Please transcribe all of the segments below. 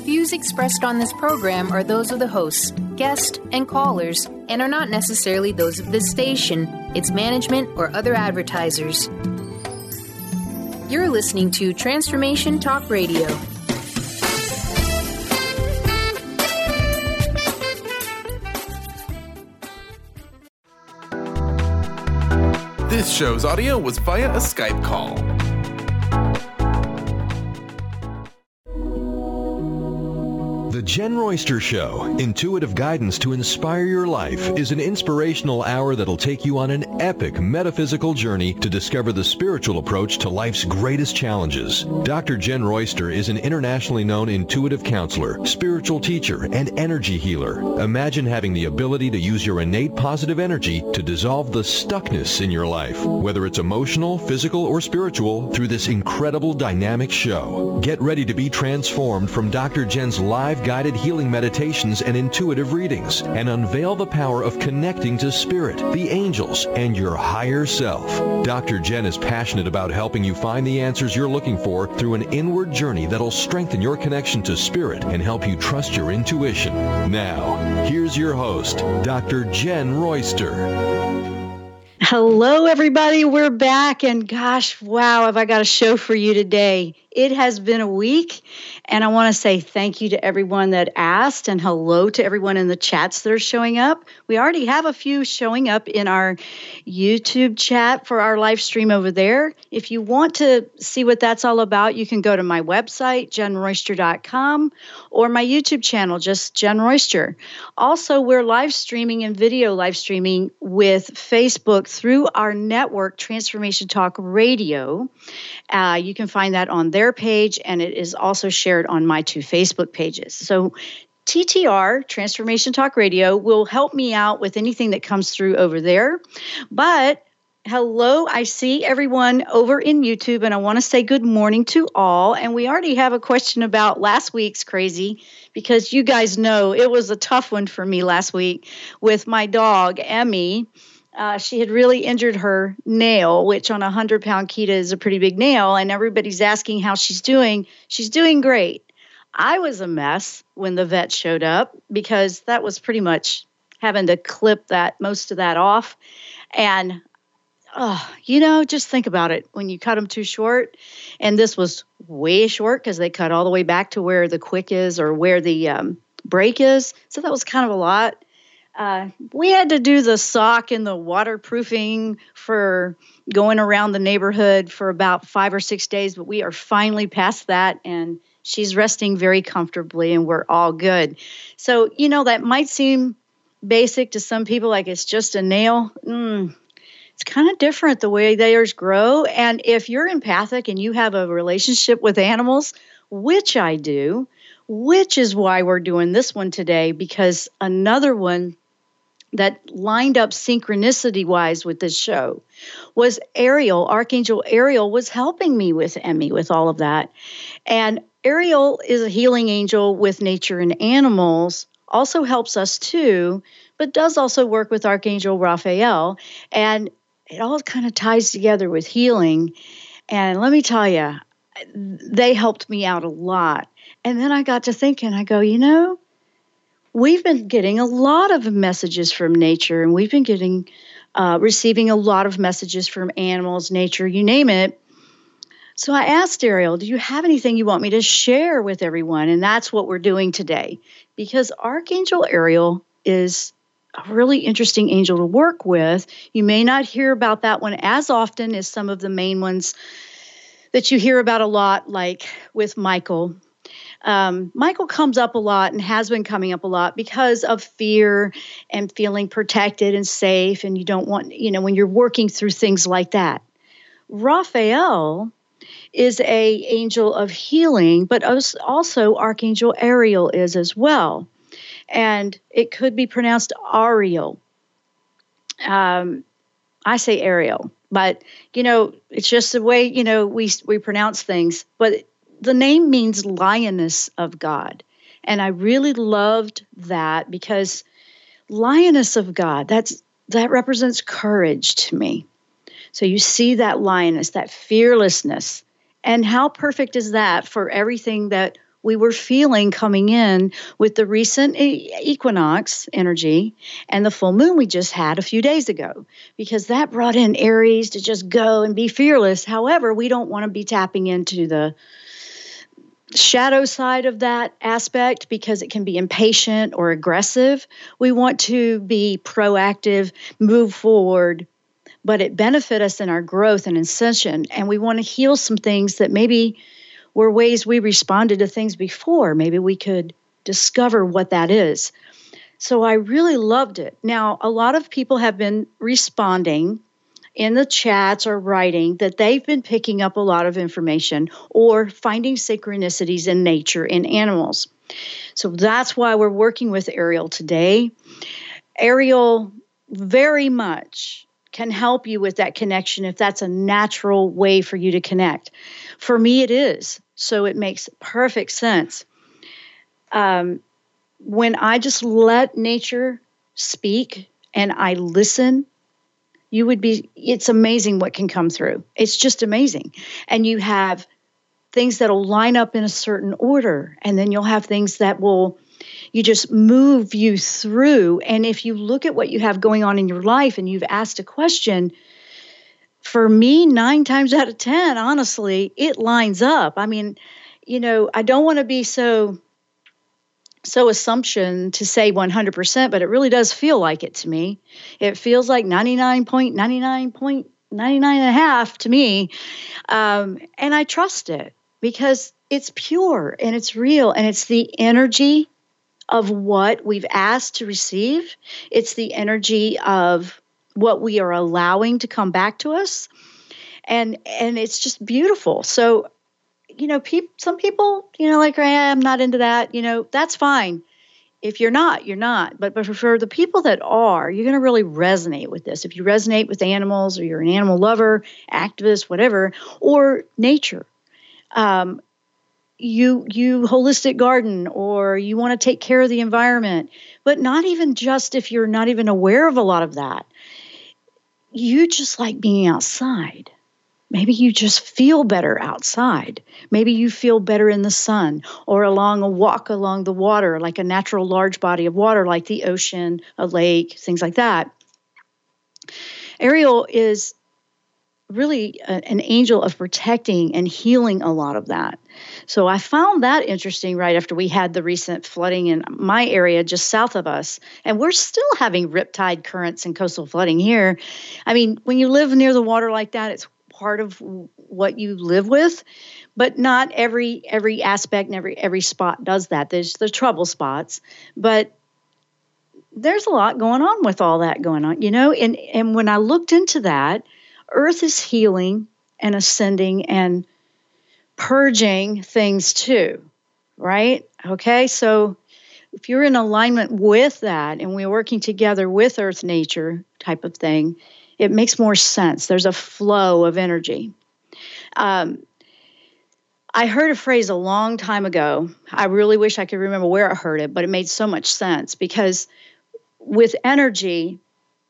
views expressed on this program are those of the hosts, guests, and callers, and are not necessarily those of this station, its management, or other advertisers. You're listening to Transformation Talk Radio. This show's audio was via a Skype call. The Jen Royster Show, intuitive guidance to inspire your life, is an inspirational hour that'll take you on an epic metaphysical journey to discover the spiritual approach to life's greatest challenges. Dr. Jen Royster is an internationally known intuitive counselor, spiritual teacher, and energy healer. Imagine having the ability to use your innate positive energy to dissolve the stuckness in your life, whether it's emotional, physical, or spiritual, through this incredible dynamic show. Get ready to be transformed from Dr. Jen's live guided healing meditations and intuitive readings, and unveil the power of connecting to spirit, the angels, and your higher self. Dr. Jen is passionate about helping you find the answers you're looking for through an inward journey that'll strengthen your connection to spirit and help you trust your intuition. Now, here's your host, Dr. Jen Royster. Hello, everybody. We're back, and gosh, wow, have I got a show for you today. It has been a week, and I want to say thank you to everyone that asked, and hello to everyone in the chats that are showing up. We already have a few showing up in our YouTube chat for our live stream over there. If you want to see what that's all about, you can go to my website, jenroyster.com, or my YouTube channel, just Jen Royster. Also, we're live streaming and video live streaming with Facebook through our network, Transformation Talk Radio. You can find that on their page, and it is also shared on my two Facebook pages. So TTR, Transformation Talk Radio, will help me out with anything that comes through over there. But hello, I see everyone over in YouTube, and I want to say good morning to all. And we already have a question about last week's crazy, because you guys know it was a tough one for me last week with my dog, Emmy. She had really injured her nail, which on a 100-pound Kita is a pretty big nail, and everybody's asking how she's doing. She's doing great. I was a mess when the vet showed up, because that was pretty much having to clip most of that off. And, just think about it. When you cut them too short, and this was way short because they cut all the way back to where the quick is or where the brake is. So that was kind of a lot. We had to do the sock and the waterproofing for going around the neighborhood for about 5 or 6 days, but we are finally past that, and she's resting very comfortably, and we're all good. So, that might seem basic to some people, like it's just a nail. It's kind of different the way theirs grow. And if you're empathic and you have a relationship with animals, which I do, which is why we're doing this one today, because another one that lined up synchronicity-wise with this show was Ariel. Archangel Ariel was helping me with Emmy with all of that. And Ariel is a healing angel with nature and animals, also helps us too, but does also work with Archangel Raphael. And it all kind of ties together with healing. And let me tell you, they helped me out a lot. And then I got to thinking, I go, we've been getting a lot of messages from nature, and we've been receiving a lot of messages from animals, nature, you name it. So I asked Ariel, do you have anything you want me to share with everyone? And that's what we're doing today, because Archangel Ariel is a really interesting angel to work with. You may not hear about that one as often as some of the main ones that you hear about a lot, like with Michael. Michael comes up a lot and has been coming up a lot because of fear and feeling protected and safe. And you don't want, when you're working through things like that. Raphael is a angel of healing, but also Archangel Ariel is as well. And it could be pronounced Ariel. I say Ariel, but, it's just the way, we pronounce things. But the name means lioness of God. And I really loved that, because lioness of God, that represents courage to me. So you see that lioness, that fearlessness. And how perfect is that for everything that we were feeling coming in with the recent equinox energy and the full moon we just had a few days ago, because that brought in Aries to just go and be fearless. However, we don't want to be tapping into the shadow side of that aspect because it can be impatient or aggressive. We want to be proactive, move forward, but it benefit us in our growth and ascension. And we want to heal some things that maybe were ways we responded to things before. Maybe we could discover what that is. So I really loved it. Now, a lot of people have been responding in the chats or writing that they've been picking up a lot of information or finding synchronicities in nature in animals. So that's why we're working with Ariel today. Ariel very much can help you with that connection if that's a natural way for you to connect. For me, it is. So it makes perfect sense. When I just let nature speak and I listen, it's amazing what can come through. It's just amazing. And you have things that'll line up in a certain order, and then you'll have things that you just move you through. And if you look at what you have going on in your life and you've asked a question, for me, 9 times out of 10, honestly, it lines up. I mean, I don't want to be so assumption to say 100%, but it really does feel like it to me. It feels like 99.99.99.5 to me. And I trust it because it's pure and it's real and it's the energy of what we've asked to receive. It's the energy of what we are allowing to come back to us. And it's just beautiful. So, some people, like, I'm not into that, that's fine. If you're not, you're not. But for the people that are, you're going to really resonate with this. If you resonate with animals or you're an animal lover, activist, whatever, or nature, you holistic garden, or you want to take care of the environment, but not even just if you're not even aware of a lot of that. You just like being outside. Maybe you just feel better outside. Maybe you feel better in the sun or along a walk along the water, like a natural large body of water, like the ocean, a lake, things like that. Ariel is really an angel of protecting and healing a lot of that. So I found that interesting right after we had the recent flooding in my area just south of us. And we're still having riptide currents and coastal flooding here. I mean, when you live near the water like that, it's part of what you live with, but not every aspect and every spot does that. There's the trouble spots, but there's a lot going on with all that going on, and when I looked into that, Earth is healing and ascending and purging things too, right? Okay, so if you're in alignment with that and we're working together with Earth nature type of thing, it makes more sense. There's a flow of energy. I heard a phrase a long time ago. I really wish I could remember where I heard it, but it made so much sense because with energy,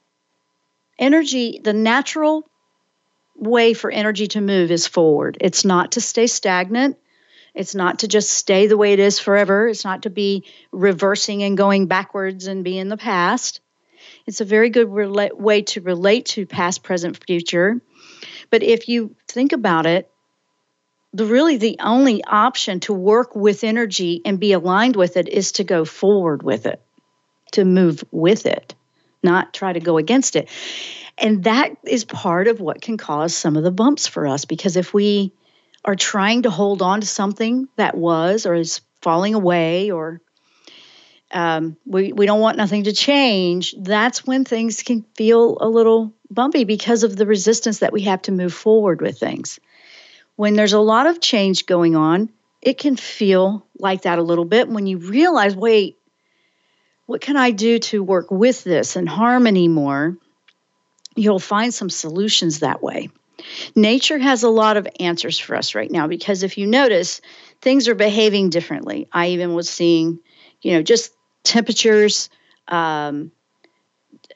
the natural way for energy to move is forward. It's not to stay stagnant. It's not to just stay the way it is forever. It's not to be reversing and going backwards and be in the past. It's a very good way to relate to past, present, future. But if you think about it, the only option to work with energy and be aligned with it is to go forward with it, to move with it, not try to go against it. And that is part of what can cause some of the bumps for us, because if we are trying to hold on to something that was or is falling away, or we don't want nothing to change, that's when things can feel a little bumpy because of the resistance that we have to move forward with things. When there's a lot of change going on, it can feel like that a little bit when you realize, wait, what can I do to work with this in harmony more? You'll find some solutions that way. Nature has a lot of answers for us right now because if you notice, things are behaving differently. I even was seeing, just temperatures,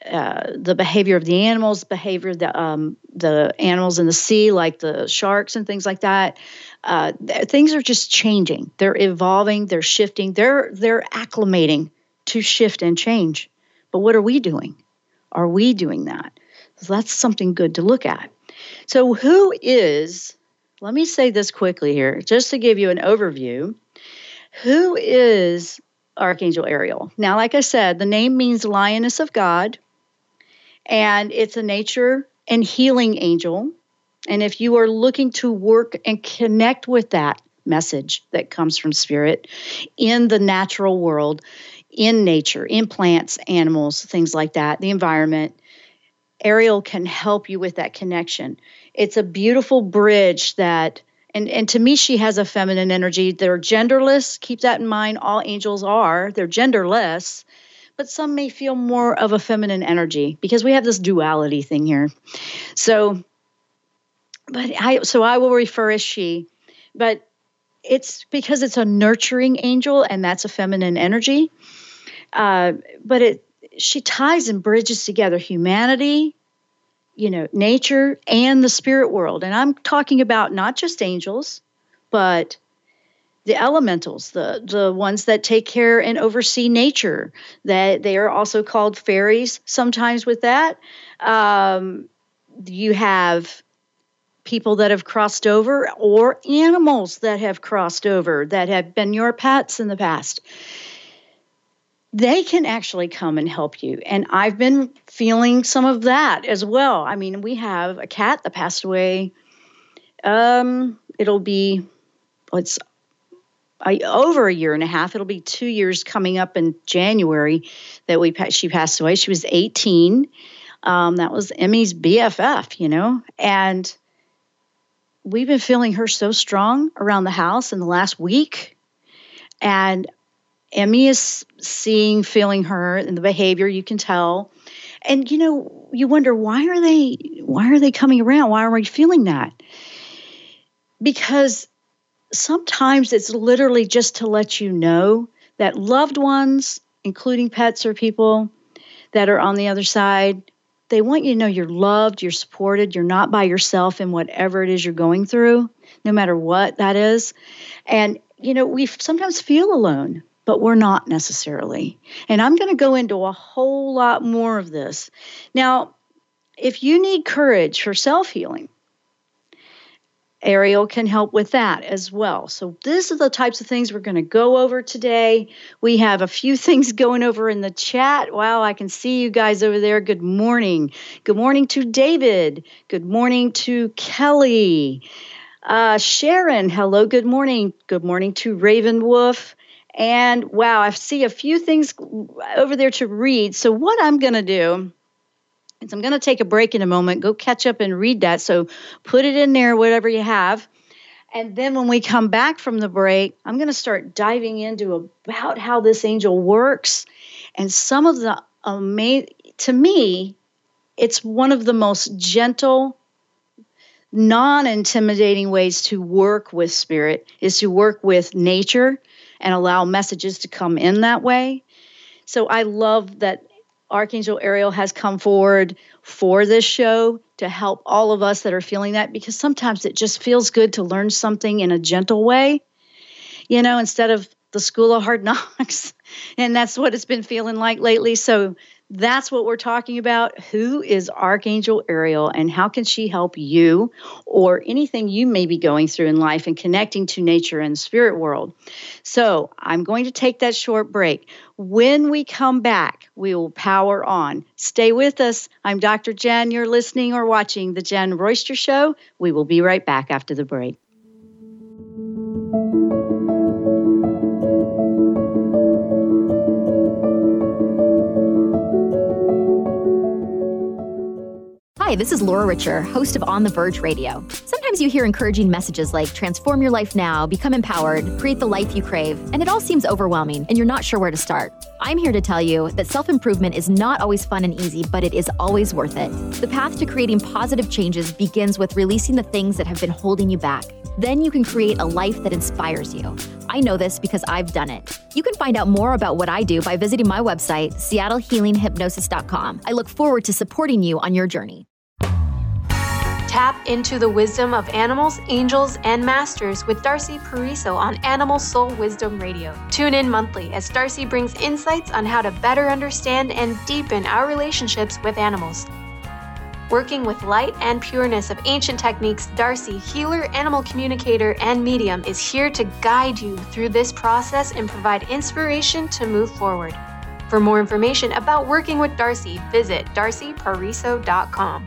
the behavior of the animals, behavior of the animals in the sea, like the sharks and things like that. Things are just changing. They're evolving. They're shifting. They're acclimating to shift and change. But what are we doing? Are we doing that? So that's something good to look at. So let me say this quickly here, just to give you an overview. Who is Archangel Ariel? Now, like I said, the name means Lioness of God, and it's a nature and healing angel. And if you are looking to work and connect with that message that comes from Spirit in the natural world, in nature, in plants, animals, things like that, the environment, Ariel can help you with that connection. It's a beautiful bridge that, and to me, she has a feminine energy. They're genderless. Keep that in mind. All angels are. They're genderless, but some may feel more of a feminine energy because we have this duality thing here. So I will refer as she, but it's because it's a nurturing angel, and that's a feminine energy. But she ties and bridges together humanity, nature, and the spirit world. And I'm talking about not just angels, but the elementals, the ones that take care and oversee nature. That they are also called fairies sometimes with that. You have people that have crossed over, or animals that have crossed over, that have been your pets in the past. They can actually come and help you. And I've been feeling some of that as well. I mean, we have a cat that passed away. It'll be, over a year and a half. It'll be 2 years coming up in January that she passed away. She was 18. That was Emmy's BFF, and we've been feeling her so strong around the house in the last week. And Emmy is feeling her and the behavior, you can tell. And, you wonder, why are they coming around? Why are we feeling that? Because sometimes it's literally just to let you know that loved ones, including pets or people that are on the other side, they want you to know you're loved, you're supported, you're not by yourself in whatever it is you're going through, no matter what that is. And, we sometimes feel alone, but we're not necessarily. And I'm going to go into a whole lot more of this. Now, if you need courage for self-healing, Ariel can help with that as well. So these are the types of things we're going to go over today. We have a few things going over in the chat. Wow, I can see you guys over there. Good morning. Good morning to David. Good morning to Kelly. Sharon, hello, good morning. Good morning to Raven Wolf. And wow, I see a few things over there to read. So what I'm going to do is I'm going to take a break in a moment, go catch up and read that. So put it in there, whatever you have. And then when we come back from the break, I'm going to start diving into about how this angel works. And some of the to me, it's one of the most gentle, non-intimidating ways to work with spirit is to work with nature and allow messages to come in that way. So I love that Archangel Ariel has come forward for this show to help all of us that are feeling that, because sometimes it just feels good to learn something in a gentle way, instead of the school of hard knocks. And that's what it's been feeling like lately. So that's what we're talking about. Who is Archangel Ariel, and how can she help you or anything you may be going through in life and connecting to nature and the spirit world? So I'm going to take that short break. When we come back, we will power on. Stay with us. I'm Dr. Jen. You're listening or watching The Jen Royster Show. We will be right back after the break. Hi, this is Laura Richer, host of On the Verge Radio. Sometimes you hear encouraging messages like transform your life now, become empowered, create the life you crave, and it all seems overwhelming and you're not sure where to start. I'm here to tell you that self-improvement is not always fun and easy, but it is always worth it. The path to creating positive changes begins with releasing the things that have been holding you back. Then you can create a life that inspires you. I know this because I've done it. You can find out more about what I do by visiting my website, seattlehealinghypnosis.com. I look forward to supporting you on your journey. Tap into the wisdom of animals, angels, and masters with Darcy Pariso on Animal Soul Wisdom Radio. Tune in monthly as Darcy brings insights on how to better understand and deepen our relationships with animals. Working with light and pureness of ancient techniques, Darcy, healer, animal communicator, and medium, is here to guide you through this process and provide inspiration to move forward. For more information about working with Darcy, visit darcypariso.com.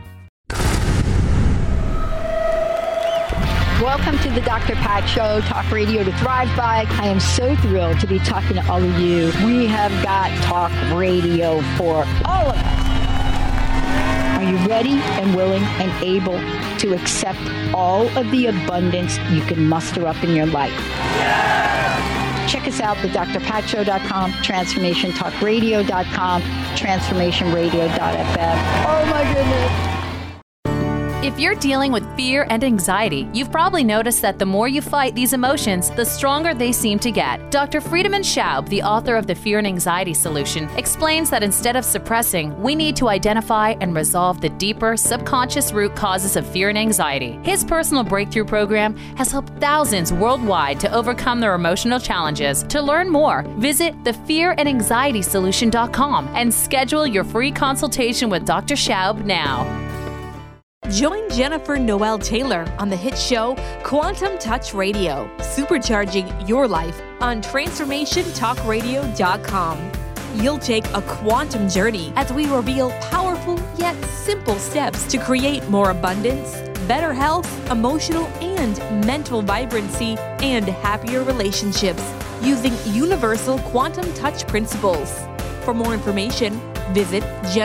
Welcome to the Dr. Pat Show, Talk Radio to Thrive By. I am so thrilled to be talking to all of you. We have got talk radio for all of us. Are you ready and willing and able to accept all of the abundance you can muster up in your life? Yeah! Check us out at drpatshow.com, transformationtalkradio.com, transformationradio.fm. Oh my goodness. If you're dealing with fear and anxiety, you've probably noticed that the more you fight these emotions, the stronger they seem to get. Dr. Friedemann Schaub, the author of The Fear and Anxiety Solution, explains that instead of suppressing, we need to identify and resolve the deeper, subconscious root causes of fear and anxiety. His personal breakthrough program has helped thousands worldwide to overcome their emotional challenges. To learn more, visit thefearandanxietysolution.com and schedule your free consultation with Dr. Schaub now. Join Jennifer Noel Taylor on the hit show Quantum Touch Radio, supercharging your life on TransformationTalkRadio.com. You'll take a quantum journey as we reveal powerful yet simple steps to create more abundance, better health, emotional and mental vibrancy, and happier relationships using universal quantum touch principles. For more information, visit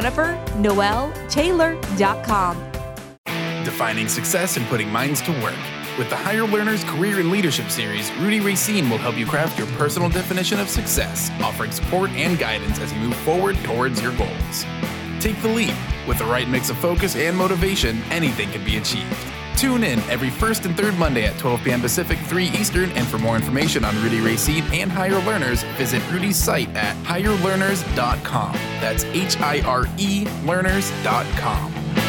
JenniferNoelTaylor.com. Defining success and putting minds to work. With the Higher Learners Career and Leadership Series, Rudy Racine will help you craft your personal definition of success, offering support and guidance as you move forward towards your goals. Take the leap. With the right mix of focus and motivation, anything can be achieved. Tune in every first and third Monday at 12 p.m. Pacific, 3 Eastern, and for more information on Rudy Racine and Higher Learners, visit Rudy's site at higherlearners.com. That's HIRE learners.com.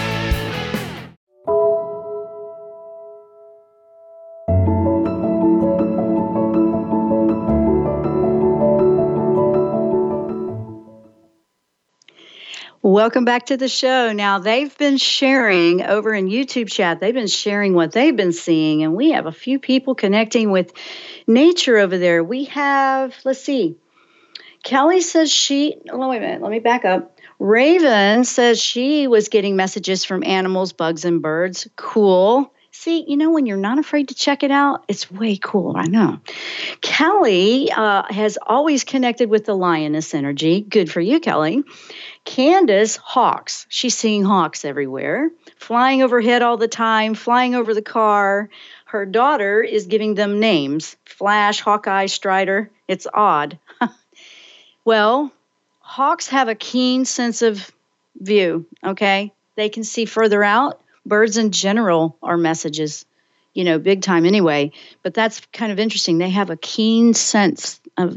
Welcome back to the show. Now, they've been sharing over in YouTube chat, they've been sharing what they've been seeing, and we have a few people connecting with nature over there. We have, let's see, Kelly says wait a minute, let me back up. Raven says she was getting messages from animals, bugs, and birds. Cool. See, when you're not afraid to check it out, it's way cool. I know. Kelly has always connected with the lioness energy. Good for you, Kelly. Candace, hawks. She's seeing hawks everywhere, flying overhead all the time, flying over the car. Her daughter is giving them names. Flash, Hawkeye, Strider. It's odd. Well, hawks have a keen sense of view, okay? They can see further out. Birds in general are messages, big time anyway. But that's kind of interesting. They have a keen sense of,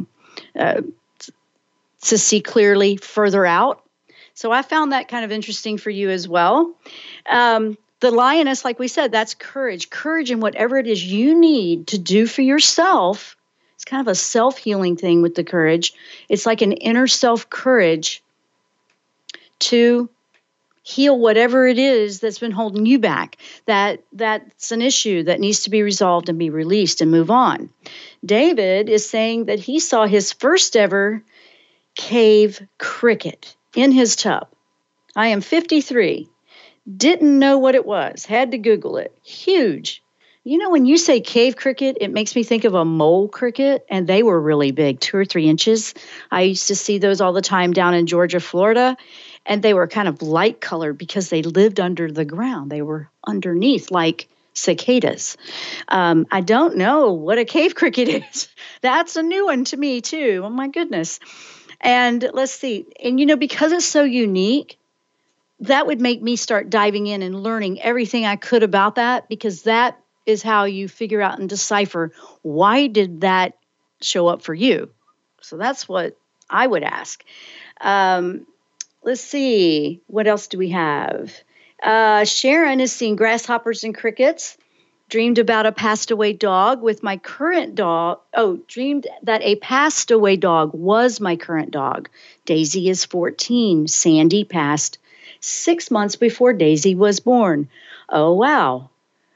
to see clearly further out. So I found that kind of interesting for you as well. The lioness, like we said, that's courage. Courage in whatever it is you need to do for yourself. It's kind of a self-healing thing with the courage. It's like an inner self courage to heal whatever it is that's been holding you back. That's an issue that needs to be resolved and be released and move on. David is saying that he saw his first ever cave cricket in his tub. I am 53. Didn't know what it was. Had to Google it. Huge. When you say cave cricket, it makes me think of a mole cricket, and they were really big, 2 or 3 inches. I used to see those all the time down in Georgia, Florida, and they were kind of light colored because they lived under the ground. They were underneath like cicadas. I don't know what a cave cricket is. That's a new one to me too. Oh my goodness. And let's see. And because it's so unique, that would make me start diving in and learning everything I could about that, because that is how you figure out and decipher, why did that show up for you? So that's what I would ask. Let's see. What else do we have? Sharon is seeing grasshoppers and crickets. Dreamed about a passed away dog with my current dog. Oh, dreamed that a passed away dog was my current dog. Daisy is 14. Sandy passed 6 months before Daisy was born. Oh, wow.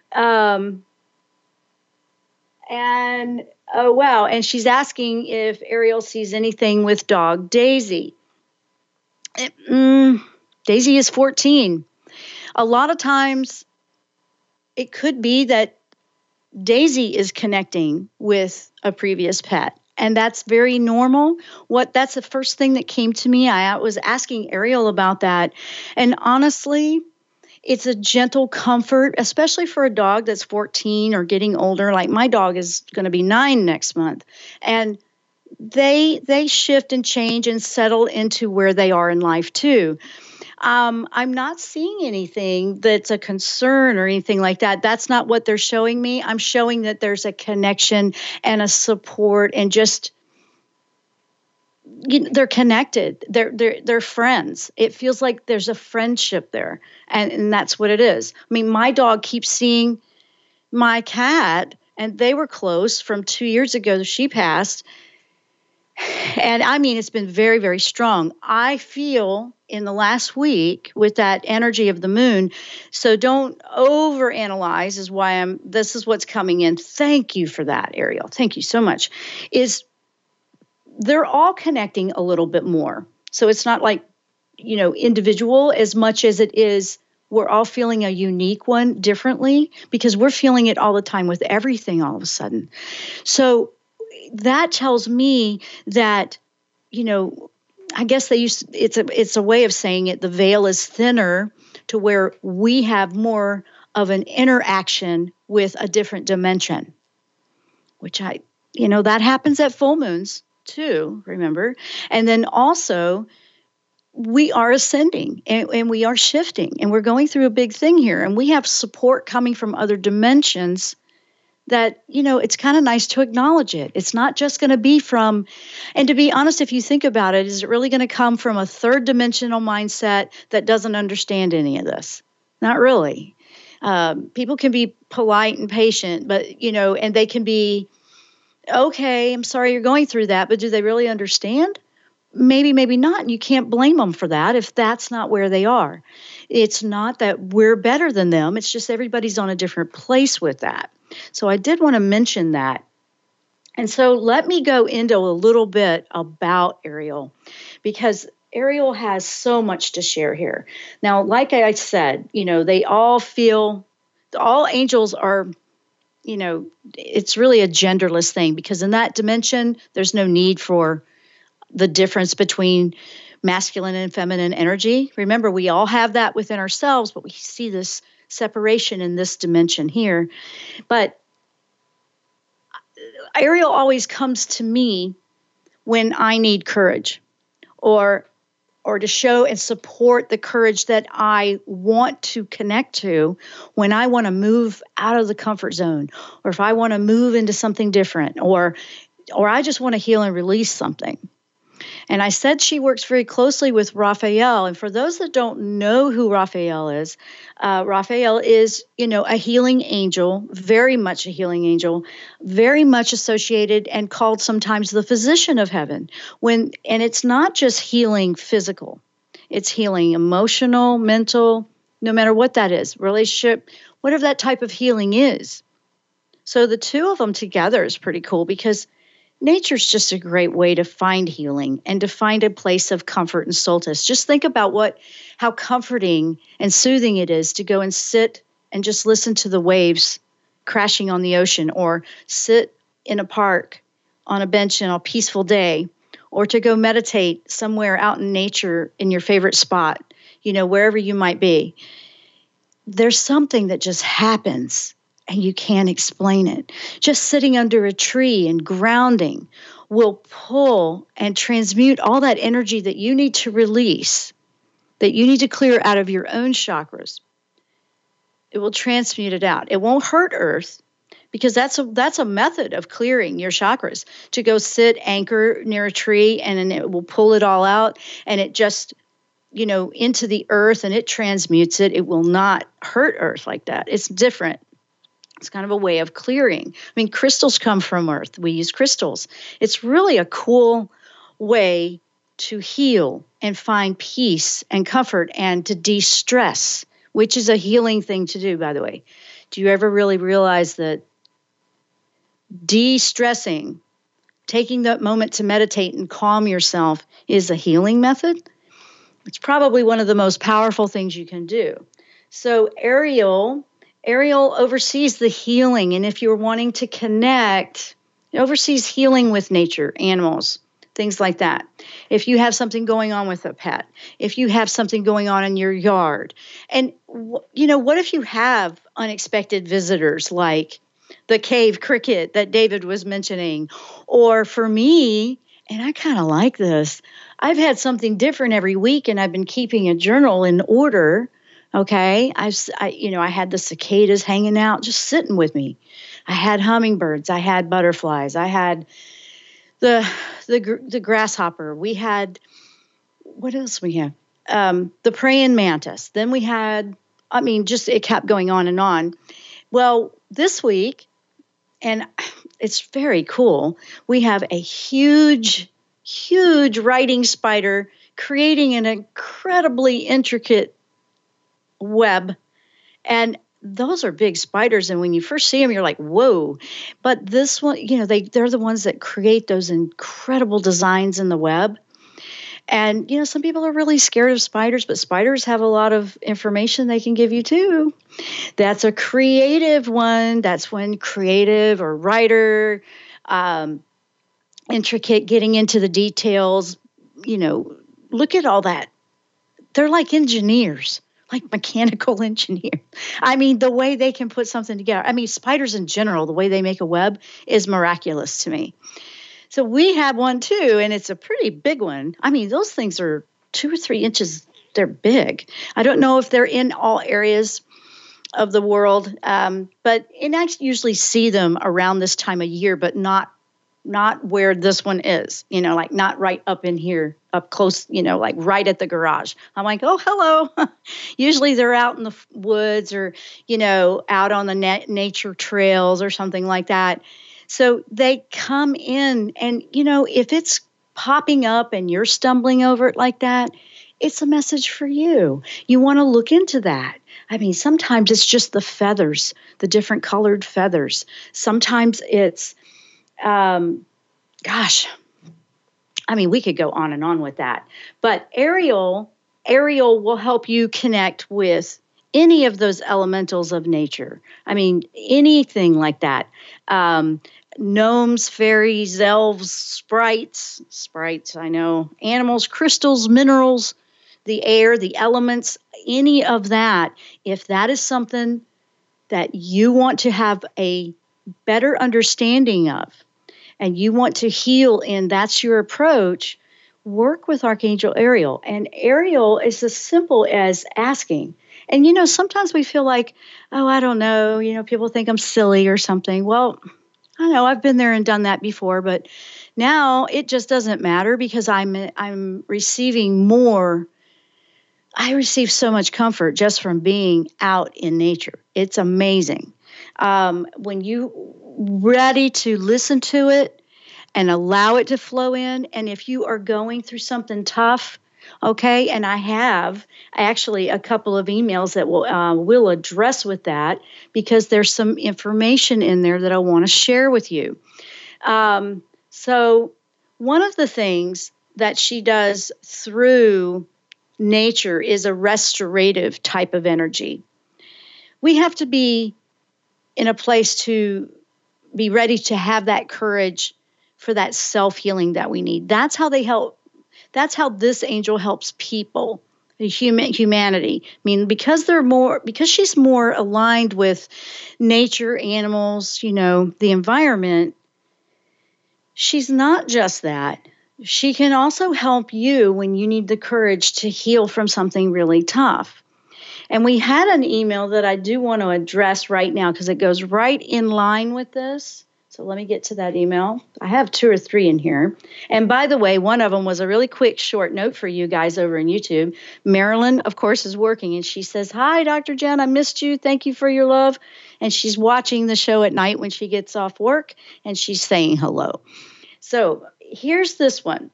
And she's asking if Ariel sees anything with dog Daisy. Daisy is 14. A lot of times it could be that Daisy is connecting with a previous pet, and that's very normal. That's the first thing that came to me. I was asking Ariel about that, and honestly, it's a gentle comfort, especially for a dog that's 14 or getting older. Like my dog is going to be 9 next month, and they shift and change and settle into where they are in life too. I'm not seeing anything that's a concern or anything like that. That's not what they're showing me. I'm showing that there's a connection and a support, and just they're connected. They're friends. It feels like there's a friendship there, and that's what it is. I mean, my dog keeps seeing my cat, and they were close from 2 years ago. She passed. And I mean, it's been very, very strong. I feel in the last week with that energy of the moon. So don't overanalyze this is what's coming in. Thank you for that, Ariel. Thank you so much. They're all connecting a little bit more. So it's not like, individual as much as it is we're all feeling a unique one differently, because we're feeling it all the time with everything all of a sudden. So that tells me that, I guess it's a way of saying it. The veil is thinner to where we have more of an interaction with a different dimension, which that happens at full moons too, remember? And then also we are ascending and we are shifting, and we're going through a big thing here, and we have support coming from other dimensions that, it's kind of nice to acknowledge it. It's not just going to be from, and to be honest, if you think about it, is it really going to come from a third dimensional mindset that doesn't understand any of this? Not really. People can be polite and patient, but, and they can be, okay, I'm sorry you're going through that, but do they really understand? Maybe, maybe not. And you can't blame them for that if that's not where they are. It's not that we're better than them. It's just everybody's on a different place with that. So I did want to mention that. And so let me go into a little bit about Ariel, because Ariel has so much to share here. Now, like I said, all angels are, it's really a genderless thing, because in that dimension, there's no need for the difference between masculine and feminine energy. Remember, we all have that within ourselves, but we see this separation in this dimension here. But Ariel always comes to me when I need courage, or to show and support the courage that I want to connect to when I want to move out of the comfort zone, or if I want to move into something different, or I just want to heal and release something. And I said she works very closely with Raphael. And for those that don't know who Raphael is a healing angel, very much a healing angel, very much associated and called sometimes the physician of heaven. And it's not just healing physical, it's healing emotional, mental, no matter what that is, relationship, whatever that type of healing is. So the two of them together is pretty cool, because nature's just a great way to find healing and to find a place of comfort and solace. Just think about how comforting and soothing it is to go and sit and just listen to the waves crashing on the ocean, or sit in a park on a bench on a peaceful day, or to go meditate somewhere out in nature in your favorite spot, wherever you might be. There's something that just happens, and you can't explain it. Just sitting under a tree and grounding will pull and transmute all that energy that you need to release, that you need to clear out of your own chakras. It will transmute it out. It won't hurt Earth, because that's a method of clearing your chakras, to go sit, anchor near a tree, and then it will pull it all out, and it just, into the earth, and it transmutes it. It will not hurt Earth like that. It's different. It's kind of a way of clearing. I mean, crystals come from Earth. We use crystals. It's really a cool way to heal and find peace and comfort and to de-stress, which is a healing thing to do, by the way. Do you ever really realize that de-stressing, taking that moment to meditate and calm yourself, is a healing method? It's probably one of the most powerful things you can do. So Ariel oversees the healing. And if you're wanting to connect, it oversees healing with nature, animals, things like that. If you have something going on with a pet, if you have something going on in your yard, and what if you have unexpected visitors like the cave cricket that David was mentioning? Or for me, and I kind of like this, I've had something different every week, and I've been keeping a journal in order. Okay, I had the cicadas hanging out, just sitting with me. I had hummingbirds, I had butterflies, I had the grasshopper. We had, what else we have? The praying mantis. Then we had, it kept going on and on. Well, this week, and it's very cool, we have a huge writing spider creating an incredibly intricate web. And those are big spiders. And when you first see them, you're like, whoa. But this one, they're the ones that create those incredible designs in the web. And, some people are really scared of spiders, but spiders have a lot of information they can give you too. That's a creative one. That's when creative or writer, intricate, getting into the details, look at all that. They're like engineers, like mechanical engineers. The way they can put something together. Spiders in general, the way they make a web is miraculous to me. So we have one too, and it's a pretty big one. Those things are 2 or 3 inches. They're big. I don't know if they're in all areas of the world, but I usually see them around this time of year, but not where this one is, like not right up in here, up close, like right at the garage. I'm like, oh, hello. Usually they're out in the woods or, out on the nature trails or something like that. So they come in and, if it's popping up and you're stumbling over it like that, it's a message for you. You want to look into that. Sometimes it's just the feathers, the different colored feathers. Sometimes it's, we could go on and on with that. But Ariel will help you connect with any of those elementals of nature. Anything like that. Gnomes, fairies, elves, sprites, I know, animals, crystals, minerals, the air, the elements, any of that. If that is something that you want to have a better understanding of, and you want to heal, and that's your approach, work with Archangel Ariel. And Ariel is as simple as asking. And, sometimes we feel like, oh, I don't know, people think I'm silly or something. Well, I know I've been there and done that before, but now it just doesn't matter because I'm receiving more. I receive so much comfort just from being out in nature. It's amazing. When you ready to listen to it and allow it to flow in, and if you are going through something tough, okay, and I have actually a couple of emails that will address with that because there's some information in there that I want to share with you. So one of the things that she does through nature is a restorative type of energy. We have to be in a place to be ready to have that courage for that self-healing that we need. That's how they help. That's how this angel helps people, humanity. Because she's more aligned with nature, animals, the environment. She's not just that. She can also help you when you need the courage to heal from something really tough. And we had an email that I do want to address right now because it goes right in line with this. So let me get to that email. I have 2 or 3 in here. And by the way, one of them was a really quick, short note for you guys over in YouTube. Marilyn, of course, is working. And she says, "Hi, Dr. Jen, I missed you. Thank you for your love." And she's watching the show at night when she gets off work. And she's saying hello. So here's this one.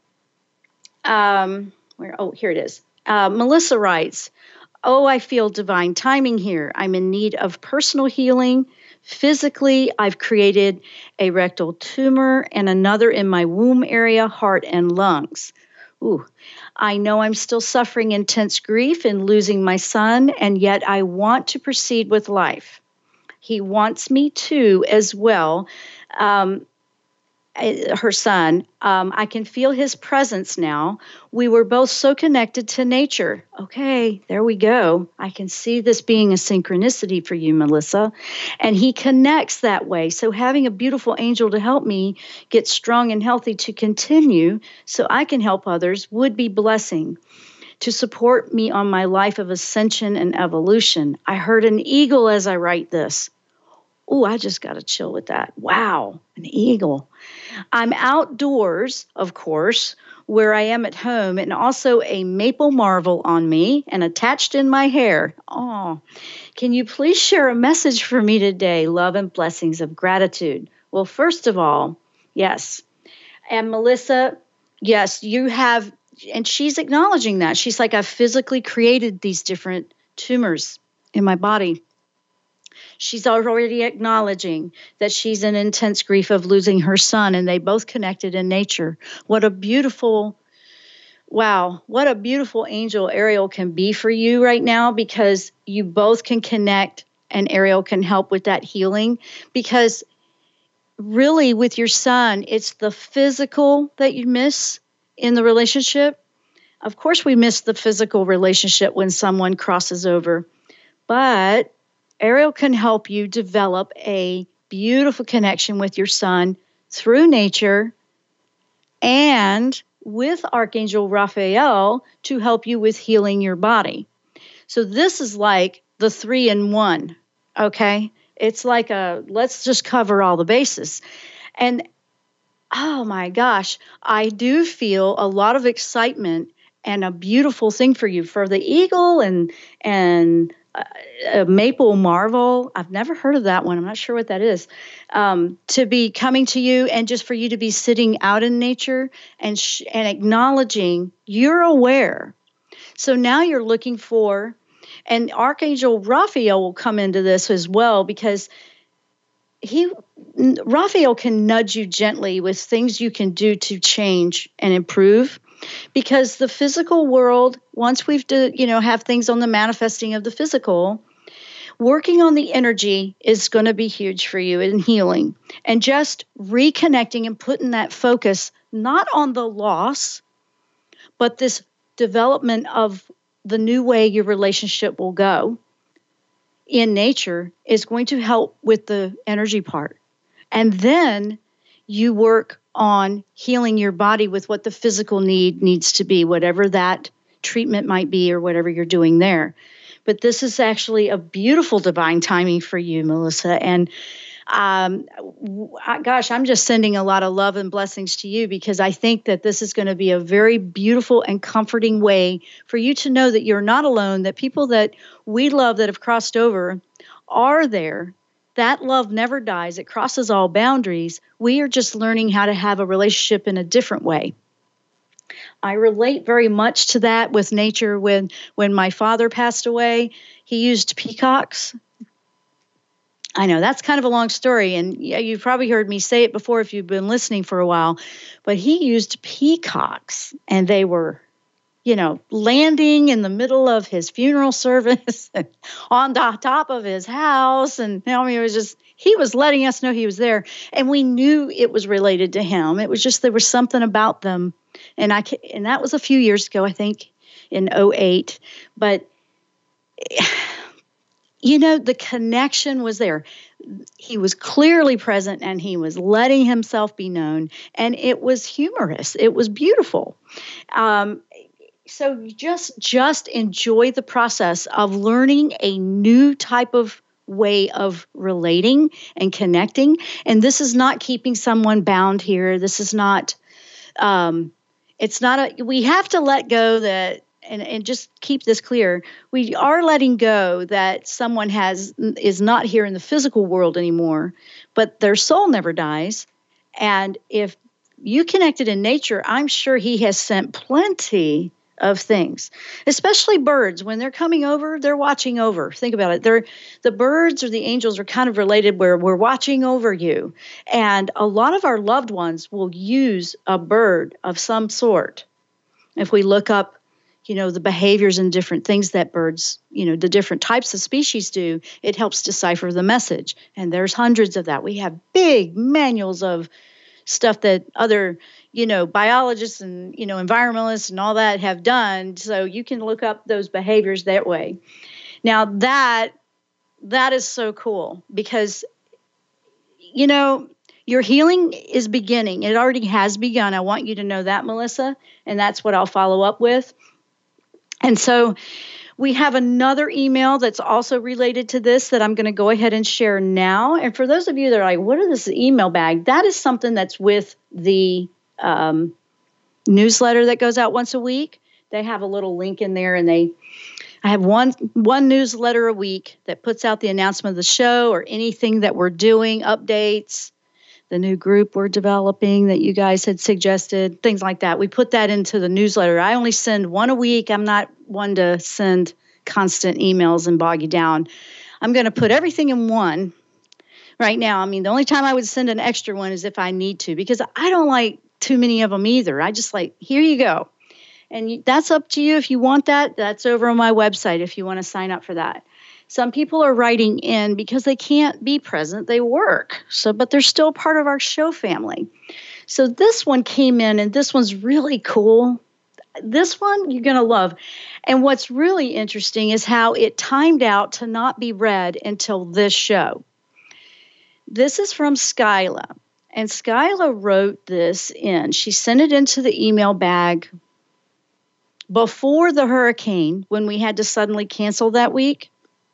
Here it is. Melissa writes, "Oh, I feel divine timing here. I'm in need of personal healing. Physically, I've created a rectal tumor and another in my womb area, heart, and lungs. Ooh, I know I'm still suffering intense grief in losing my son, and yet I want to proceed with life. He wants me to as well. Her son, I can feel his presence now. We were both so connected to nature." Okay, there we go. I can see this being a synchronicity for you, Melissa. "And he connects that way. So having a beautiful angel to help me get strong and healthy to continue so I can help others would be blessing to support me on my life of ascension and evolution. I heard an eagle as I write this." Oh, I just got a chill with that. Wow, an eagle. "I'm outdoors, of course, where I am at home, and also a maple marvel on me and attached in my hair. Oh, can you please share a message for me today? Love and blessings of gratitude." Well, first of all, yes. And Melissa, yes, you have, and she's acknowledging that. She's like, "I've physically created these different tumors in my body." She's already acknowledging that she's in intense grief of losing her son, and they both connected in nature. What a beautiful angel Ariel can be for you right now, because you both can connect and Ariel can help with that healing. Because really with your son, it's the physical that you miss in the relationship. Of course, we miss the physical relationship when someone crosses over, but Ariel can help you develop a beautiful connection with your son through nature and with Archangel Raphael to help you with healing your body. So this is like the 3-in-1, okay? It's like let's just cover all the bases. And oh my gosh, I do feel a lot of excitement and a beautiful thing for you for the eagle and a maple marvel. I've never heard of that one. I'm not sure what that is. To be coming to you and just for you to be sitting out in nature and acknowledging you're aware. So now you're looking for, and Archangel Raphael will come into this as well, because Raphael can nudge you gently with things you can do to change and improve. Because the physical world, once we've have things on the manifesting of the physical, working on the energy is going to be huge for you in healing. And just reconnecting and putting that focus not on the loss, but this development of the new way your relationship will go in nature is going to help with the energy part. And then you work on healing your body with what the physical needs to be, whatever that treatment might be or whatever you're doing there. But this is actually a beautiful divine timing for you, Melissa. And gosh, I'm just sending a lot of love and blessings to you, because I think that this is going to be a very beautiful and comforting way for you to know that you're not alone, that people that we love that have crossed over are there. That love never dies. It crosses all boundaries. We are just learning how to have a relationship in a different way. I relate very much to that with nature. When my father passed away, he used peacocks. I know that's kind of a long story, and you've probably heard me say it before if you've been listening for a while, but he used peacocks, and they were, landing in the middle of his funeral service and on the top of his house. And it was just, he was letting us know he was there. And we knew it was related to him. It was just, there was something about them. And that was a few years ago, I think in 2008. But, the connection was there. He was clearly present and he was letting himself be known. And it was humorous. It was beautiful. So you just enjoy the process of learning a new type of way of relating and connecting. And this is not keeping someone bound here. This is not, it's not we have to let go that, and just keep this clear. We are letting go that someone is not here in the physical world anymore, but their soul never dies. And if you connected in nature, I'm sure he has sent plenty of things, especially birds. When they're coming over, they're watching over. Think about it. The birds or the angels are kind of related where we're watching over you. And a lot of our loved ones will use a bird of some sort. If we look up, the behaviors and different things that birds, the different types of species do, it helps decipher the message. And there's hundreds of that. We have big manuals of stuff that other, biologists and, environmentalists and all that have done. So you can look up those behaviors that way. Now that is so cool because, your healing is beginning. It already has begun. I want you to know that, Melissa, and that's what I'll follow up with. And so we have another email that's also related to this that I'm going to go ahead and share now. And for those of you that are like, what is this email bag? That is something that's with the newsletter that goes out once a week. They have a little link in there, and I have one newsletter a week that puts out the announcement of the show or anything that we're doing, updates, the new group we're developing that you guys had suggested, things like that. We put that into the newsletter. I only send one a week. I'm not one to send constant emails and bog you down. I'm going to put everything in one right now. I mean, the only time I would send an extra one is if I need to, because I don't like too many of them either. I just like, here you go. And that's up to you if you want that. That's over on my website if you want to sign up for that. Some people are writing in because they can't be present. They work. But they're still part of our show family. So this one came in, and this one's really cool. This one you're going to love. And what's really interesting is how it timed out to not be read until this show. This is from Skyla. And Skyla wrote this in. She sent it into the email bag before the hurricane when we had to suddenly cancel that week.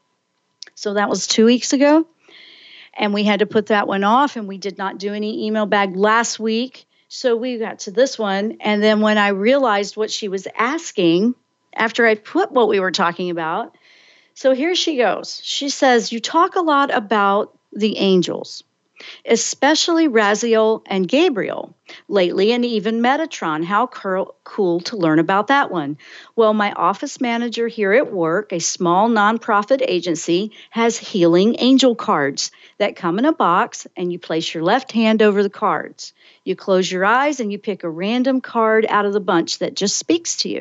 So that was 2 weeks ago. And we had to put that one off, and we did not do any email bag last week. So we got to this one. And then when I realized what she was asking, after I put what we were talking about, so here she goes. She says, you talk a lot about the angels, especially Raziel and Gabriel lately, and even Metatron. How cool to learn about that one. Well, my office manager here at work, a small nonprofit agency, has healing angel cards that come in a box, and you place your left hand over the cards. You close your eyes and you pick a random card out of the bunch that just speaks to you.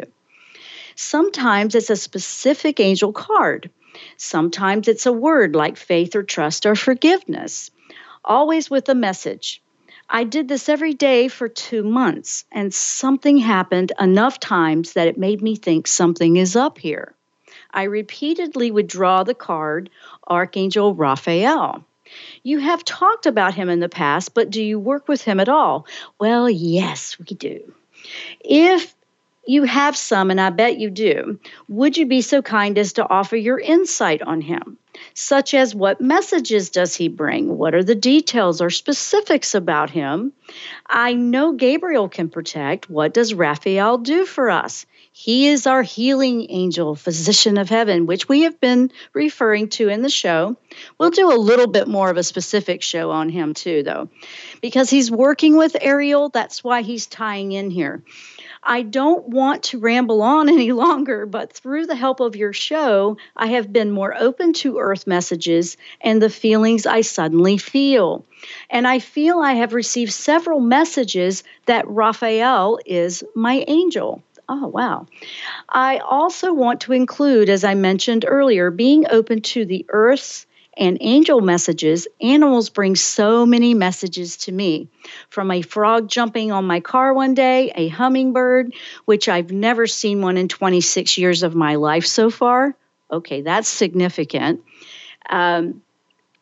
Sometimes it's a specific angel card. Sometimes it's a word like faith or trust or forgiveness. Always with a message. I did this every day for 2 months, and something happened enough times that it made me think something is up here. I repeatedly would draw the card, Archangel Raphael. You have talked about him in the past, but do you work with him at all? Well, yes, we do. If you have some, and I bet you do, would you be so kind as to offer your insight on him? Such as what messages does he bring? What are the details or specifics about him? I know Gabriel can protect. What does Raphael do for us? He is our healing angel, physician of heaven, which we have been referring to in the show. We'll do a little bit more of a specific show on him too, though, because he's working with Ariel. That's why he's tying in here. I don't want to ramble on any longer, but through the help of your show, I have been more open to earth messages and the feelings I suddenly feel. And I feel I have received several messages that Raphael is my angel. Oh, wow. I also want to include, as I mentioned earlier, being open to the earth's and angel messages. Animals bring so many messages to me. From a frog jumping on my car one day, a hummingbird, which I've never seen one in 26 years of my life so far. Okay, that's significant. I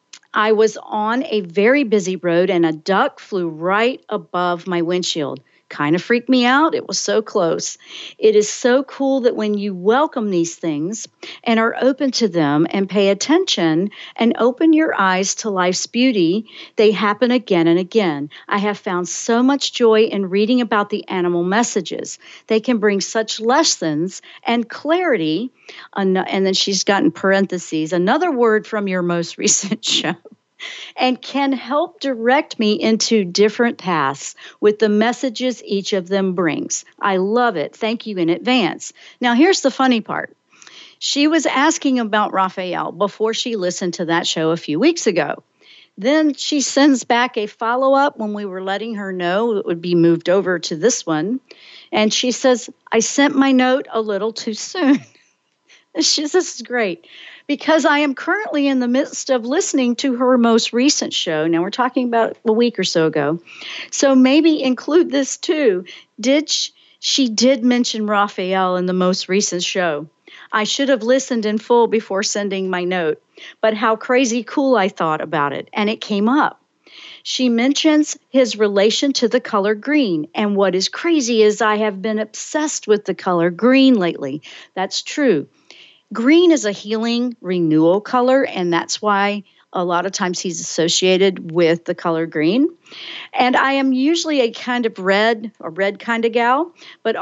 was on a very busy road and a duck flew right above my windshield. kind of freaked me out. It was so close. It is so cool that when you welcome these things and are open to them and pay attention and open your eyes to life's beauty, they happen again and again. I have found so much joy in reading about the animal messages. They can bring such lessons and clarity. And then she's got in parentheses, another word from your most recent show. And can help direct me into different paths with the messages each of them brings. I love it. Thank you in advance. Now, here's the funny part. She was asking about Raphael before she listened to that show a few weeks ago. Then she sends back a follow-up when we were letting her know it would be moved over to this one. And she says, I sent my note a little too soon. This is great. Because I am currently in the midst of listening to her most recent show. Now, we're talking about a week or so ago. So maybe include this too. She did mention Raphael in the most recent show. I should have listened in full before sending my note. But how crazy cool I thought about it. And it came up. She mentions his relation to the color green. And what is crazy is I have been obsessed with the color green lately. That's true. Green is a healing renewal color, and that's why a lot of times he's associated with the color green. And I am usually a red kind of gal, but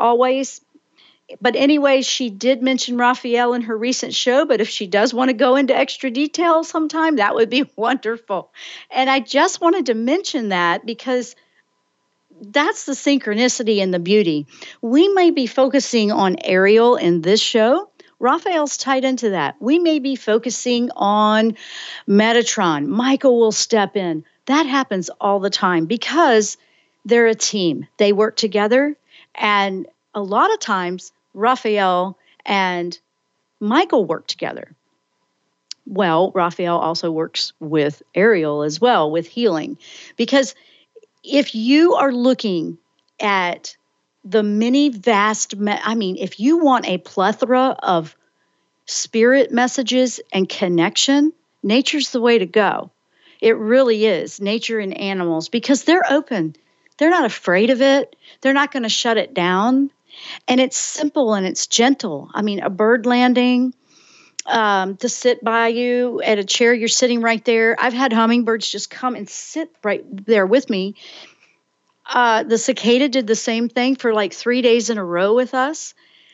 anyway, she did mention Raphael in her recent show, but if she does want to go into extra detail sometime, that would be wonderful. And I just wanted to mention that because that's the synchronicity and the beauty. We may be focusing on Ariel in this show. Raphael's tied into that. We may be focusing on Metatron. Michael will step in. That happens all the time because they're a team. They work together. And a lot of times, Raphael and Michael work together. Well, Raphael also works with Ariel as well, with healing. Because if you are looking at the many vast, if you want a plethora of spirit messages and connection, nature's the way to go. It really is, nature and animals, because they're open. They're not afraid of it. They're not going to shut it down. And it's simple and it's gentle. A bird landing, to sit by you at a chair, you're sitting right there. I've had hummingbirds just come and sit right there with me. The cicada did the same thing for like 3 days in a row with us.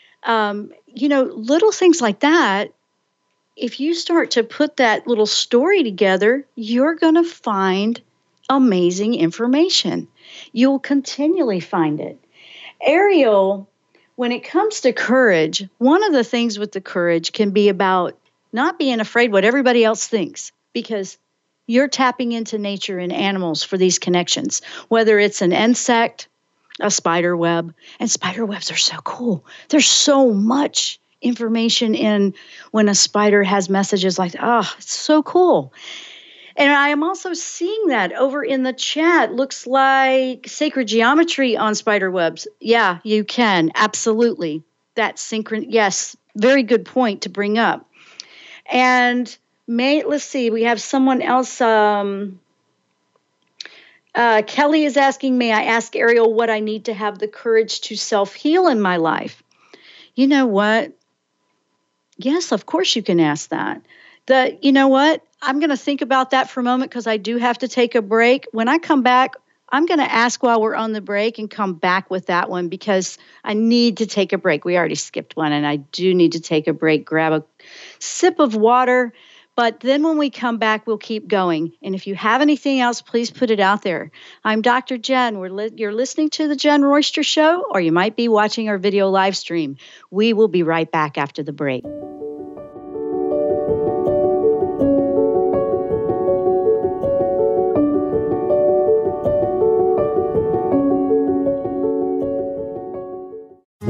Little things like that, if you start to put that little story together, you're going to find amazing information. You'll continually find it. Ariel, when it comes to courage, one of the things with the courage can be about not being afraid what everybody else thinks, because you're tapping into nature and animals for these connections, whether it's an insect, a spider web. And spider webs are so cool. There's so much information in when a spider has messages like, it's so cool. And I am also seeing that over in the chat. Looks like sacred geometry on spider webs. Yeah, you can. Absolutely. That's yes, very good point to bring up. And let's see, we have someone else. Kelly is asking, may I ask Ariel what I need to have the courage to self-heal in my life? You know what? Yes, of course you can ask that. You know what? I'm going to think about that for a moment because I do have to take a break. When I come back, I'm going to ask while we're on the break and come back with that one because I need to take a break. We already skipped one, and I do need to take a break, grab a sip of water. But then when we come back, we'll keep going. And if you have anything else, please put it out there. I'm Dr. Jen. You're listening to The Jen Royster Show, or you might be watching our video live stream. We will be right back after the break.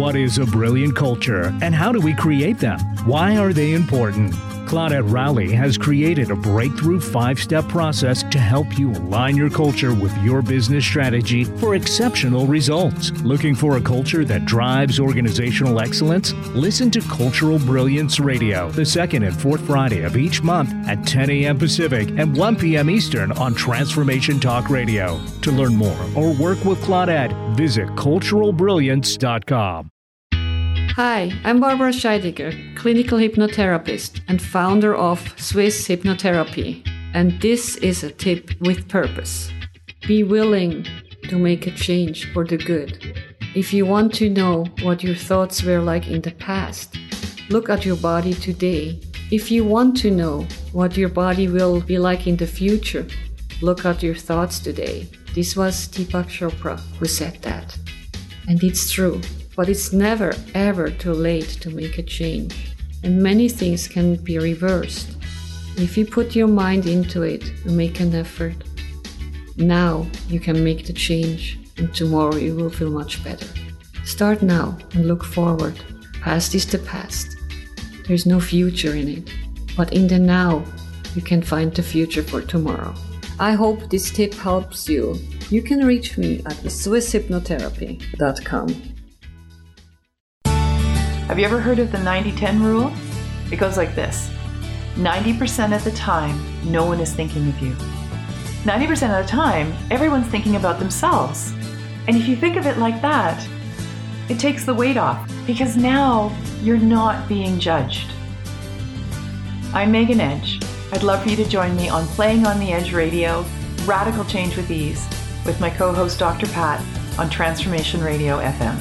What is a brilliant culture, and how do we create them? Why are they important? Claudette Rowley has created a breakthrough 5-step process to help you align your culture with your business strategy for exceptional results. Looking for a culture that drives organizational excellence? Listen to Cultural Brilliance Radio, the second and fourth Friday of each month at 10 a.m. Pacific and 1 p.m. Eastern on Transformation Talk Radio. To learn more or work with Claudette, visit culturalbrilliance.com. Hi, I'm Barbara Scheidegger, clinical hypnotherapist and founder of Swiss Hypnotherapy. And this is a tip with purpose. Be willing to make a change for the good. If you want to know what your thoughts were like in the past, look at your body today. If you want to know what your body will be like in the future, look at your thoughts today. This was Deepak Chopra who said that. And it's true. But it's never, ever too late to make a change. And many things can be reversed. If you put your mind into it and make an effort, now you can make the change, and tomorrow you will feel much better. Start now and look forward. Past is the past. There's no future in it. But in the now, you can find the future for tomorrow. I hope this tip helps you. You can reach me at swisshypnotherapy.com. Have you ever heard of the 90-10 rule? It goes like this. 90% of the time, no one is thinking of you. 90% of the time, everyone's thinking about themselves. And if you think of it like that, it takes the weight off, because now you're not being judged. I'm Megan Edge. I'd love for you to join me on Playing on the Edge Radio, Radical Change with Ease, with my co-host Dr. Pat on Transformation Radio FM.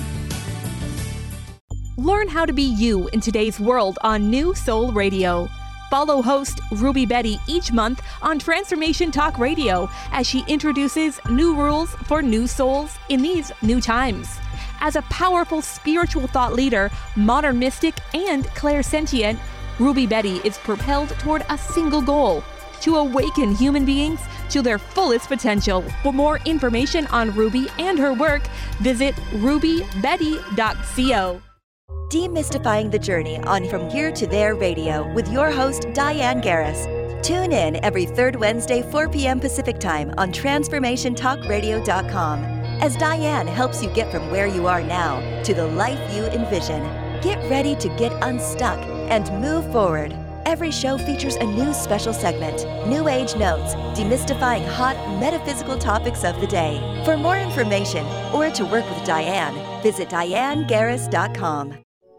Learn how to be you in today's world on New Soul Radio. Follow host Ruby Betty each month on Transformation Talk Radio as she introduces new rules for new souls in these new times. As a powerful spiritual thought leader, modern mystic, and clairsentient, Ruby Betty is propelled toward a single goal: to awaken human beings to their fullest potential. For more information on Ruby and her work, visit rubybetty.co. Demystifying the Journey on From Here to There Radio with your host, Diane Garris. Tune in every third Wednesday, 4 p.m. Pacific Time on TransformationTalkRadio.com as Diane helps you get from where you are now to the life you envision. Get ready to get unstuck and move forward. Every show features a new special segment, New Age Notes, demystifying hot metaphysical topics of the day. For more information or to work with Diane, visit DianeGarris.com.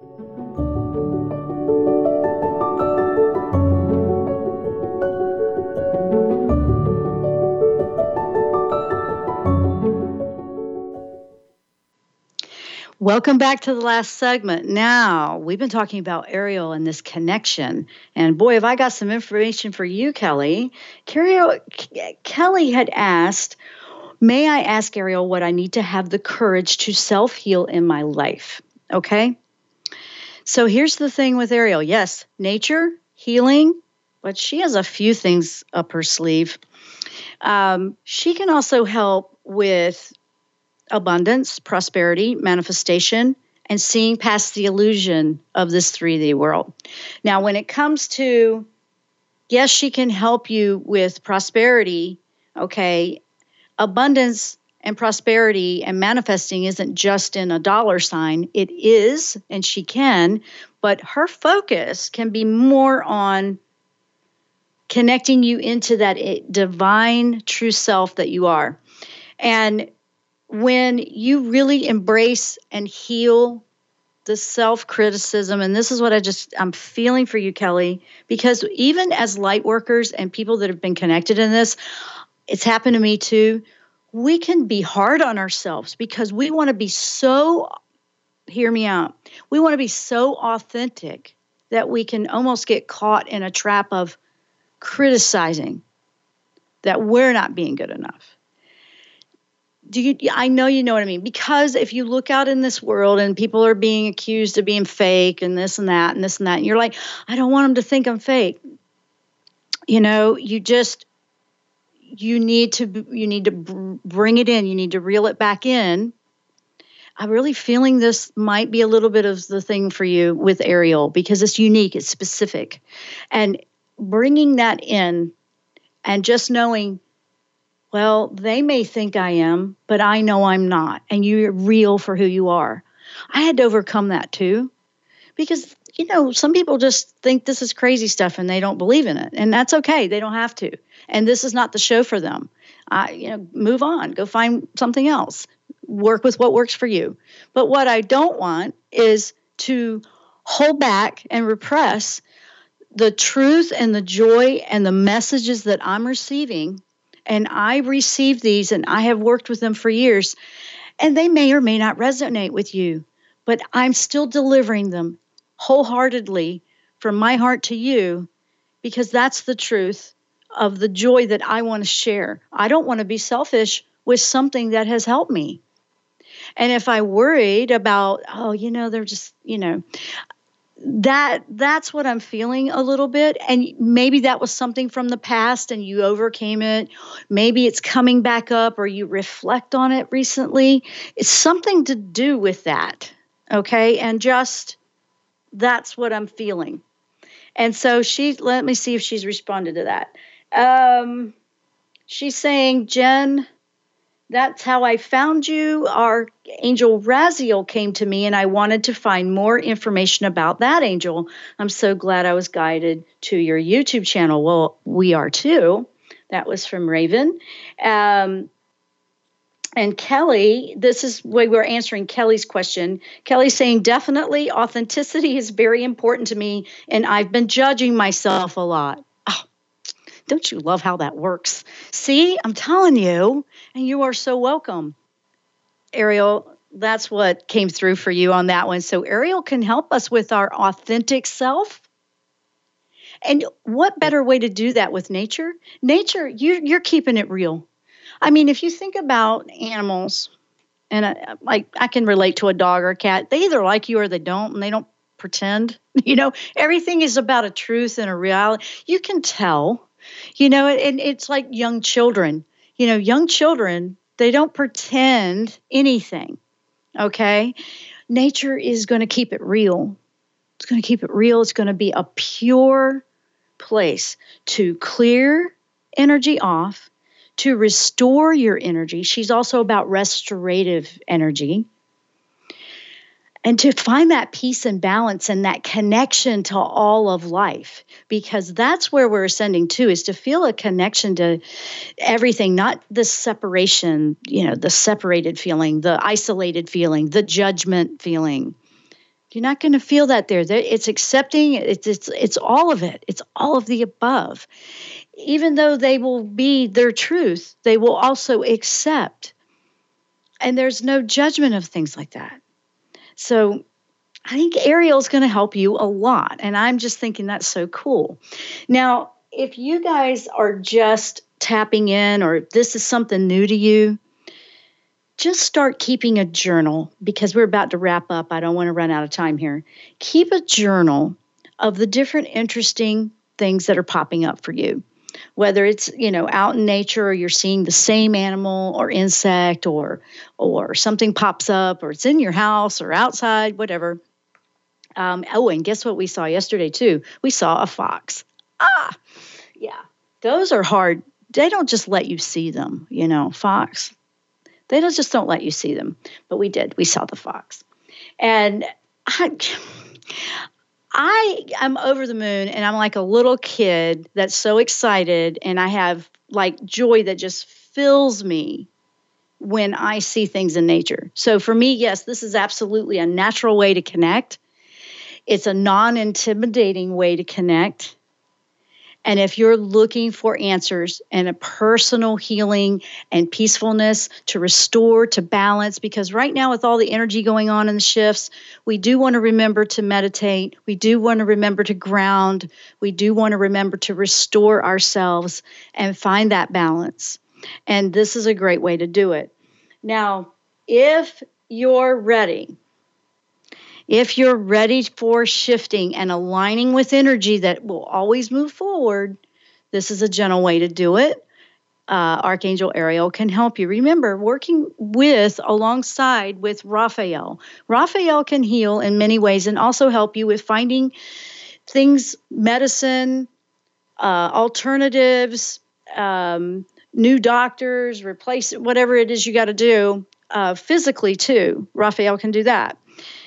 Welcome back to the last segment. Now, we've been talking about Ariel and this connection. And boy, have I got some information for you, Kelly. Kelly had asked, may I ask Ariel what I need to have the courage to self-heal in my life? Okay? So here's the thing with Ariel. Yes, nature, healing, but she has a few things up her sleeve. She can also help with abundance, prosperity, manifestation, and seeing past the illusion of this 3D world. Now, when it comes to, yes, she can help you with prosperity, okay, abundance and prosperity and manifesting isn't just in a dollar sign. It is, and she can, but her focus can be more on connecting you into that divine true self that you are. And when you really embrace and heal the self-criticism, and this is what I'm feeling for you, Kelly, because even as light workers and people that have been connected in this, it's happened to me too, we can be hard on ourselves because we want to be so, hear me out, we want to be so authentic that we can almost get caught in a trap of criticizing that we're not being good enough. I know you know what I mean, because if you look out in this world and people are being accused of being fake and this and that and this and that, and you're like, I don't want them to think I'm fake. You know, you need to bring it in. You need to reel it back in. I'm really feeling this might be a little bit of the thing for you with Ariel because it's unique, it's specific. And bringing that in and just knowing, well, they may think I am, but I know I'm not. And you're real for who you are. I had to overcome that too because, some people just think this is crazy stuff and they don't believe in it. And that's okay. They don't have to. And this is not the show for them. Move on. Go find something else. Work with what works for you. But what I don't want is to hold back and repress the truth and the joy and the messages that I'm receiving. And I receive these and I have worked with them for years. And they may or may not resonate with you. But I'm still delivering them wholeheartedly from my heart to you because that's the truth of the joy that I want to share. I don't want to be selfish with something that has helped me. And if I worried about, they're just, that's what I'm feeling a little bit. And maybe that was something from the past and you overcame it. Maybe it's coming back up or you reflect on it recently. It's something to do with that. Okay. And just that's what I'm feeling. And so let me see if she's responded to that. She's saying, Jen, that's how I found you. Our angel Raziel came to me and I wanted to find more information about that angel. I'm so glad I was guided to your YouTube channel. Well, we are too. That was from Raven. And Kelly, this is where we're answering Kelly's question. Kelly's saying, definitely authenticity is very important to me. And I've been judging myself a lot. Oh, don't you love how that works? See, I'm telling you, and you are so welcome. Ariel, that's what came through for you on that one. So Ariel can help us with our authentic self. And what better way to do that with nature? Nature, you're keeping it real. I mean, if you think about animals, and I can relate to a dog or a cat, they either like you or they don't, and they don't pretend. Everything is about a truth and a reality. You can tell, and it's like young children. Young children, they don't pretend anything, okay? Nature is going to keep it real. It's going to keep it real. It's going to be a pure place to clear energy off, to restore your energy. She's also about restorative energy. And to find that peace and balance and that connection to all of life, because that's where we're ascending to, is to feel a connection to everything, not the separation, the separated feeling, the isolated feeling, the judgment feeling. You're not going to feel that there. It's accepting. It's all of it. It's all of the above. Even though they will be their truth, they will also accept. And there's no judgment of things like that. So I think Ariel's going to help you a lot. And I'm just thinking that's so cool. Now, if you guys are just tapping in or this is something new to you, just start keeping a journal because we're about to wrap up. I don't want to run out of time here. Keep a journal of the different interesting things that are popping up for you. Whether it's, out in nature or you're seeing the same animal or insect or something pops up or it's in your house or outside, whatever. And guess what we saw yesterday too? We saw a fox. Yeah. Those are hard. They don't just let you see them, fox. They don't let you see them. But we did. We saw the fox. And I am over the moon and I'm like a little kid that's so excited and I have like joy that just fills me when I see things in nature. So for me, yes, this is absolutely a natural way to connect. It's a non-intimidating way to connect. And if you're looking for answers and a personal healing and peacefulness to restore, to balance, because right now with all the energy going on in the shifts, we do want to remember to meditate. We do want to remember to ground. We do want to remember to restore ourselves and find that balance. And this is a great way to do it. Now, if you're ready for shifting and aligning with energy that will always move forward, this is a gentle way to do it. Archangel Ariel can help you. Remember, working alongside with Raphael. Raphael can heal in many ways and also help you with finding things, medicine, alternatives, new doctors, replace whatever it is you got to do physically too. Raphael can do that.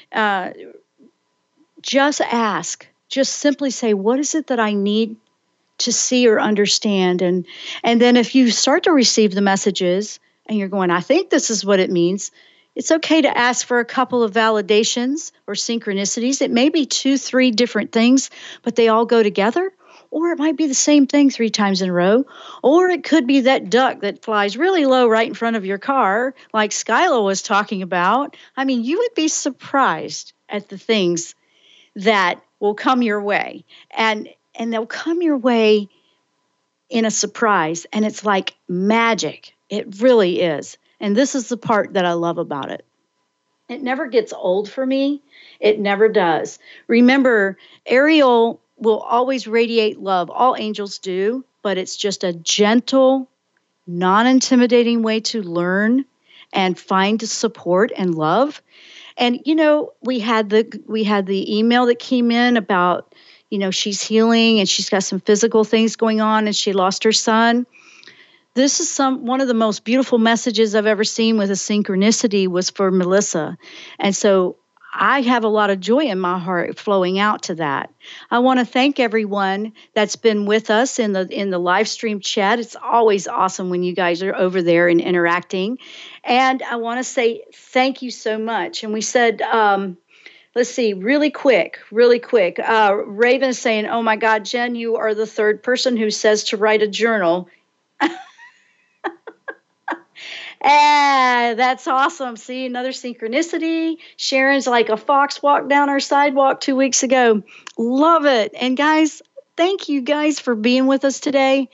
Just ask. Just simply say, what is it that I need to see or understand? And then if you start to receive the messages and you're going, I think this is what it means, it's okay to ask for a couple of validations or synchronicities. It may be 2-3 different things, but they all go together. Or it might be the same thing 3 times in a row. Or it could be that duck that flies really low right in front of your car, like Skyla was talking about. I mean, you would be surprised at the things that will come your way. And they'll come your way in a surprise. And it's like magic. It really is. And this is the part that I love about it. It never gets old for me. It never does. Remember, Ariel will always radiate love. All angels do, but it's just a gentle, non-intimidating way to learn and find support and love. And, you know, we had the email that came in about, you know, she's healing and she's got some physical things going on and she lost her son. This is one of the most beautiful messages I've ever seen with a synchronicity was for Melissa. And so I have a lot of joy in my heart flowing out to that. I want to thank everyone that's been with us in the live stream chat. It's always awesome when you guys are over there and interacting. And I want to say thank you so much. And we said, let's see, really quick. Raven is saying, oh my God, Jen, you are the third person who says to write a journal. That's awesome. See, another synchronicity. Sharon's like a fox walked down our sidewalk 2 weeks ago. Love it. And guys, thank you guys for being with us today.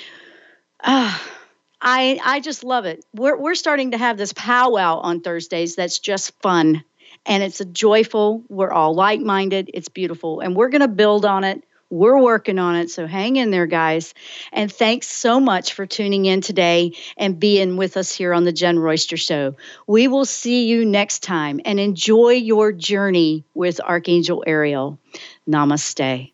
I just love it. We're starting to have this powwow on Thursdays that's just fun. And it's we're all like-minded. It's beautiful. And we're going to build on it. We're working on it, so hang in there, guys. And thanks so much for tuning in today and being with us here on the Jen Royster Show. We will see you next time, and enjoy your journey with Archangel Ariel. Namaste.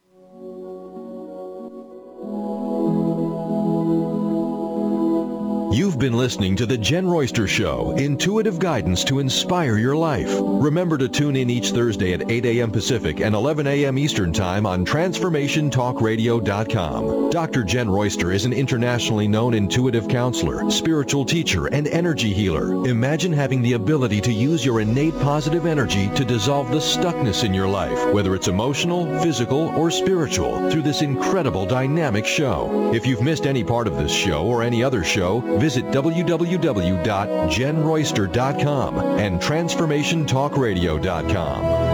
You've been listening to The Jen Royster Show, intuitive guidance to inspire your life. Remember to tune in each Thursday at 8 a.m. Pacific and 11 a.m. Eastern Time on TransformationTalkRadio.com. Dr. Jen Royster is an internationally known intuitive counselor, spiritual teacher, and energy healer. Imagine having the ability to use your innate positive energy to dissolve the stuckness in your life, whether it's emotional, physical, or spiritual, through this incredible dynamic show. If you've missed any part of this show or any other show, visit www.jenroyster.com and TransformationTalkRadio.com.